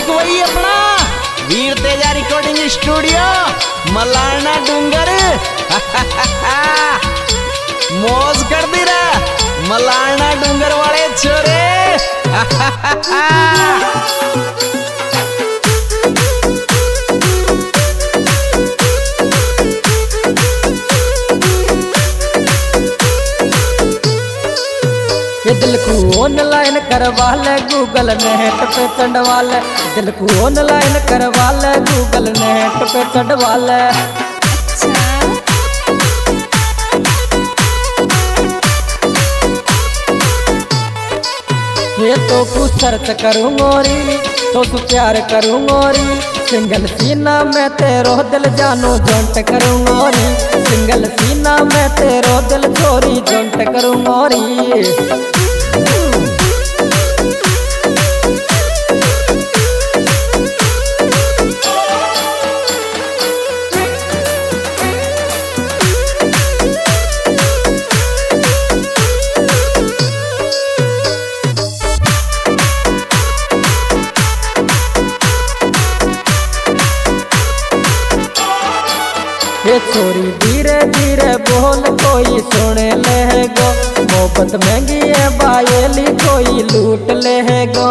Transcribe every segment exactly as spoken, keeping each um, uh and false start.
तो वही अपना वीर तेजा रिकॉर्डिंग स्टूडियो मलारना डूंगर। मौज कर दी रा मलारना डूंगर वाले छोरे। ये दिल को ऑनलाइन करवा ले गूगल नेट पे चढ़वा ले, दिल को ऑनलाइन करवा ले गूगल नेट पे चढ़वा ले। ये तो कुछ सर्च करूँ मोरी तो तू प्यार करूँ मोरी, सिंगल सीना में तेरो दिल जानू जोंट करूँ मोरी, सिंगल सीना में तेरो दिल छोरी जोंट करूँ मोरी। ये छोरी धीरे धीरे बोल कोई सुन ले गो, मोहब्बत महंगी है बायली कोई लूट ले गो।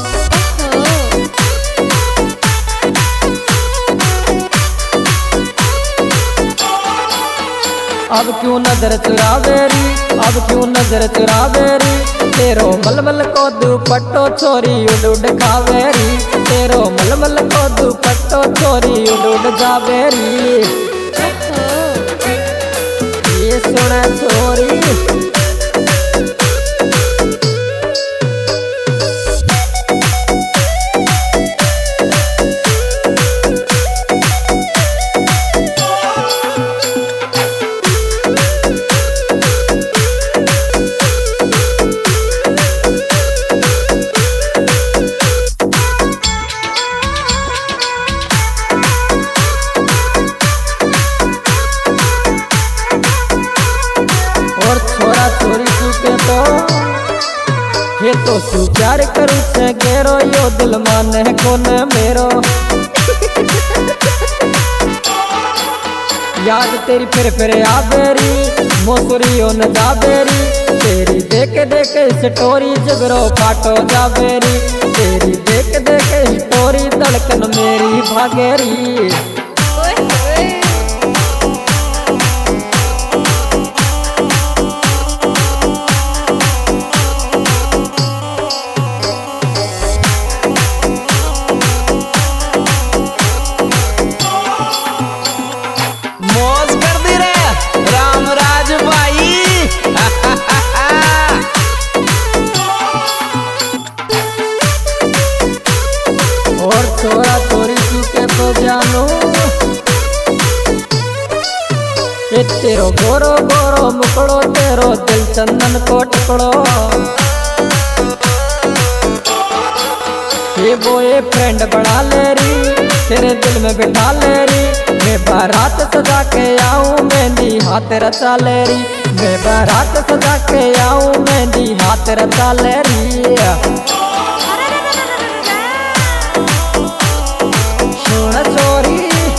अब क्यों नजर चुरावेरी, अब क्यों नजर चुरावेरी, तेरो मलमल को दुपट्टो छोरी उड़ उड़ खावेरी, तेरो मलमल को दुपट्टो छोरी उड़ उड़ जावेरी। ये सुना छोरी और छोरा छोरी सुके तो ये तो तू प्यार करूँ से गेरो, यो दिल माने कोने मेरो। याद तेरी फिर फिर आबेरी मोसुरियो न जाबेरी, तेरी देख देख स्टोरी जगरो काटो जाबेरी, तेरी देख देख स्टोरी धड़कन मेरी भागेरी। और छोरा छोरी सुके तो जानो ये तेरो गोरो गोरो मुकड़ो, तेरो दिल चंदन को टुकड़ो। ये बोए फ्रेंड बना ले री, तेरे दिल में बिठा ले री, मैं बारात सजा के आऊं मेहंदी हाथ रचा ले री, मैं बारात सजा के आऊं मेहंदी हाथ रचा ले री। सुन छोरी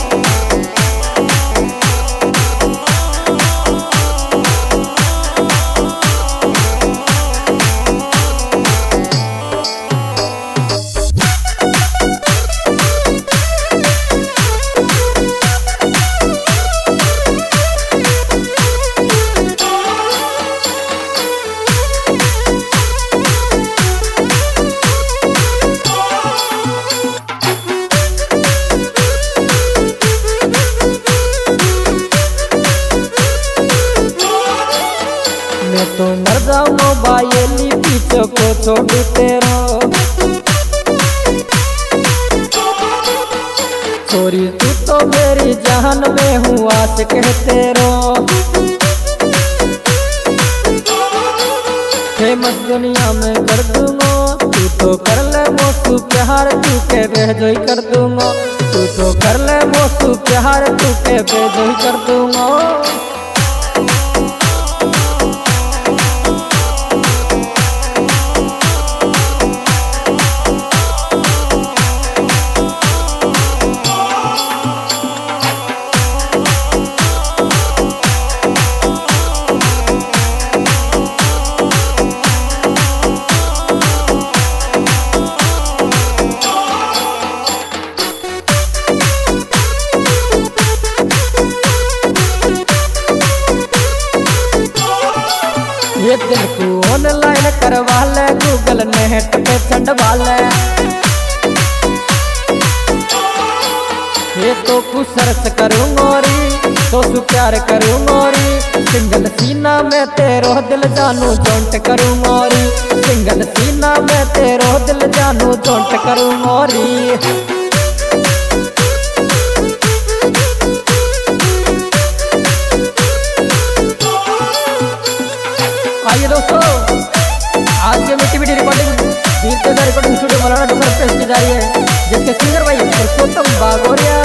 मैं तो मर जाऊँ बायली पीछे को छोड़ तेरो, छोरी तू तो मेरी जान में हूँ आशिक है तेरो। फेमस दुनिया में कर दूंगा तू तो कर ले मोसू प्यार, तू के बेजोई कर दूंगा तू तो कर ले मोसू प्यार, तू के बेजोई कर दूंगा। करवा ले गूगल नेट पे चंडवा ले। ये तो कुछ सर्च करूँ मोरी तो सु प्यार करूँ मोरी, सिंगल सीना में तेरो दिल जानू जोंट करूँ मोरी, सिंगल सीना में तेरो दिल जानू जोंट करूँ मोरी। आइए दोस्तों, आज के मिट्टी मिट्टी recording Veer Teja recording studio Malana Dungar पेश की जा रही है, जिसके सिंगर भाई पुरुषोत्तम बागोरिया